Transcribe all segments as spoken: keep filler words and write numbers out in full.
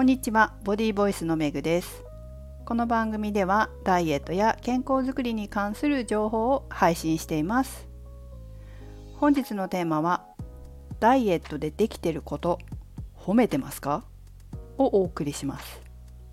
こんにちは、ボディーボイスのめぐです。この番組ではダイエットや健康づくりに関する情報を配信しています。本日のテーマは、ダイエットでできてること褒めてますかをお送りします。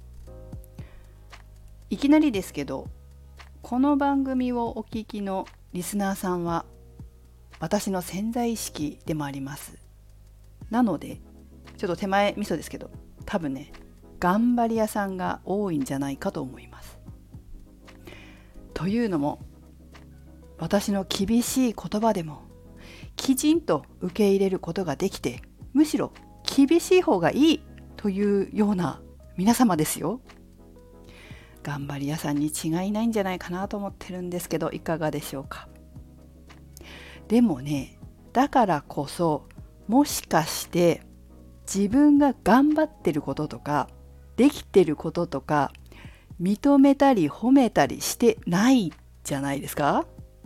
いきなりですけど、この番組をお聞きのリスナーさんは私の潜在意識でもあります。なのでちょっと手前味噌ですけど、多分ね頑張り屋さんが多いんじゃないかと思います。というのも、私の厳しい言葉でもきちんと受け入れることができて、むしろ厳しい方がいいというような皆様ですよ。頑張り屋さんに違いないんじゃないかなと思ってるんですけど、いかがでしょうか。でもね、だからこそ、もしかして自分が頑張ってることとかできてることとか認めたり褒めたりしてないじゃないですか。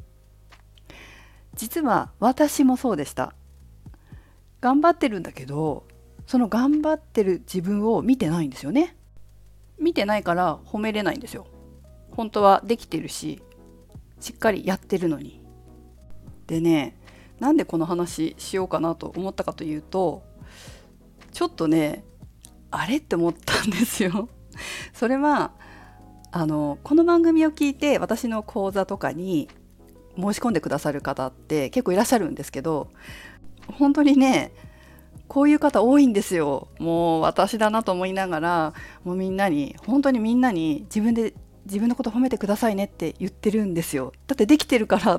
実は私もそうでした。頑張ってるんだけど、その頑張ってる自分を見てないんですよね。見てないから褒めれないんですよ。本当はできてるし、しっかりやってるのに。でね、なんでこの話しようかなと思ったかというと、ちょっとね、あれって思ったんですよ。それはあのこの番組を聞いて私の講座とかに申し込んでくださる方って結構いらっしゃるんですけど、本当にねこういう方多いんですよ。もう私だなと思いながら、もうみんなに本当にみんなに自分で自分のこと褒めてくださいねって言ってるんですよ。だってできてるからって。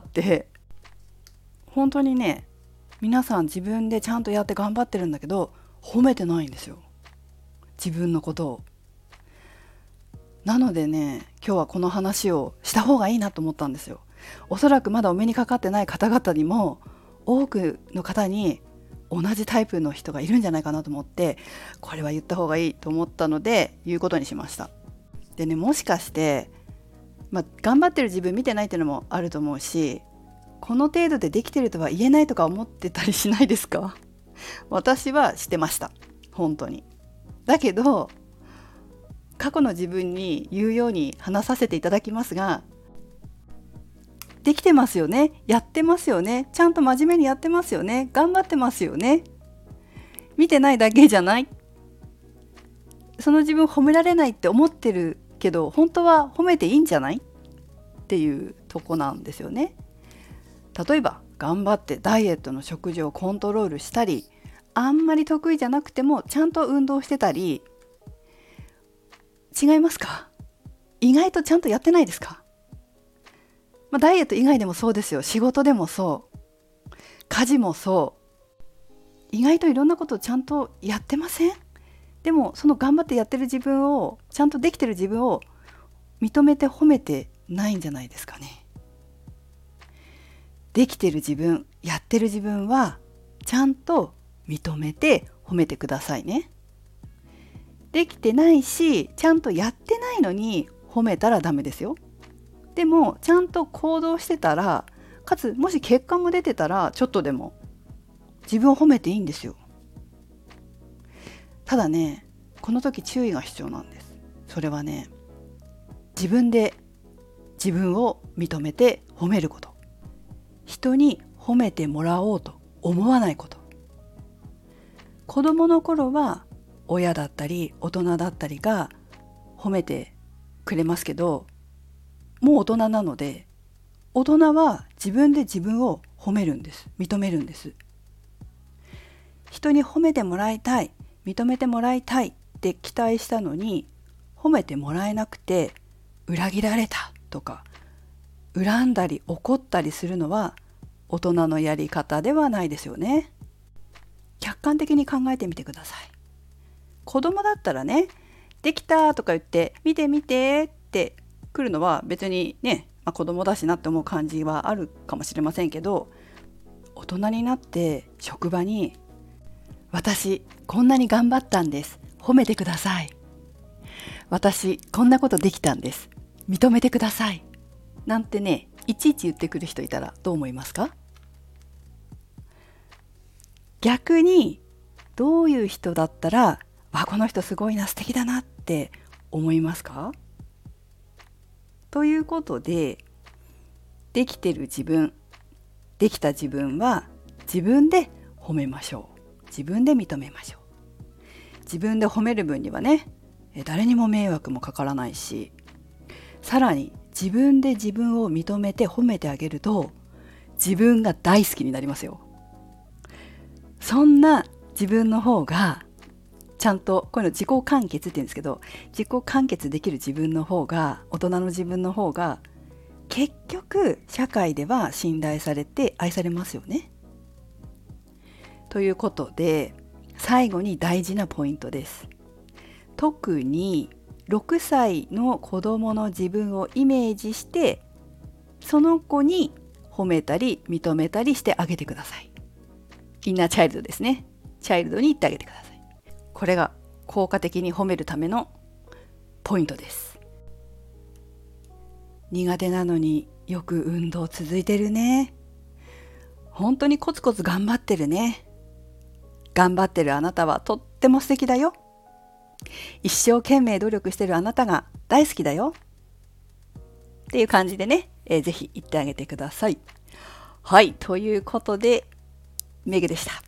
本当にね、皆さん自分でちゃんとやって頑張ってるんだけど褒めてないんですよ、自分のことを。なのでね、今日はこの話をした方がいいなと思ったんですよ。おそらくまだお目にかかってない方々にも、多くの方に同じタイプの人がいるんじゃないかなと思って、これは言った方がいいと思ったので言うことにしました。でね、もしかして、まあ、頑張ってる自分見てないっていうのもあると思うし、この程度でできてるとは言えないとか思ってたりしないですか？私はしてました、本当に。だけど過去の自分に言うように話させていただきますが、できてますよね、やってますよね、ちゃんと真面目にやってますよね、頑張ってますよね、見てないだけじゃない、その自分褒められないって思ってるけど本当は褒めていいんじゃないっていうとこなんですよね。例えば頑張ってダイエットの食事をコントロールしたり、あんまり得意じゃなくてもちゃんと運動してたり、違いますか？意外とちゃんとやってないですか？まあ、ダイエット以外でもそうですよ。仕事でもそう、家事もそう、意外といろんなことをちゃんとやってません？でもその頑張ってやってる自分を、ちゃんとできてる自分を認めて褒めてないんじゃないですかね。できてる自分、やってる自分はちゃんと認めて褒めてくださいね。できてないし、ちゃんとやってないのに褒めたらダメですよ。でもちゃんと行動してたら、かつもし結果も出てたら、ちょっとでも自分を褒めていいんですよ。ただね、この時注意が必要なんです。それはね、自分で自分を認めて褒めること、人に褒めてもらおうと思わないこと。子供の頃は親だったり大人だったりが褒めてくれますけど、もう大人なので、大人は自分で自分を褒めるんです、認めるんです。人に褒めてもらいたい、認めてもらいたいって期待したのに褒めてもらえなくて裏切られたとか、恨んだり怒ったりするのは大人のやり方ではないですよね。客観的に考えてみてください。子供だったらね、できたとか言って見て見てって来るのは別にね、まあ、子供だしなって思う感じはあるかもしれませんけど、大人になって職場に、私こんなに頑張ったんです、褒めてください、私こんなことできたんです、認めてくださいなんてね、いちいち言ってくる人いたらどう思いますか？逆にどういう人だったらあ、この人すごいな、素敵だなって思いますか？ということで、できてる自分、できた自分は自分で褒めましょう。自分で認めましょう。自分で褒める分にはね、誰にも迷惑もかからないし、さらに自分で自分を認めて褒めてあげると、自分が大好きになりますよ。そんな自分の方がちゃんと、こういうの自己完結って言うんですけど、自己完結できる自分の方が、大人の自分の方が結局社会では信頼されて愛されますよね。ということで、最後に大事なポイントです。特にろくさいの子供の自分をイメージして、その子に褒めたり認めたりしてあげてください。インナーチャイルドですね。チャイルドに言ってあげてください。これが効果的に褒めるためのポイントです。苦手なのによく運動続いてるね。本当にコツコツ頑張ってるね。頑張ってるあなたはとっても素敵だよ。一生懸命努力してるあなたが大好きだよ。っていう感じでね、えー、ぜひ言ってあげてください。はい、ということで、メグでした。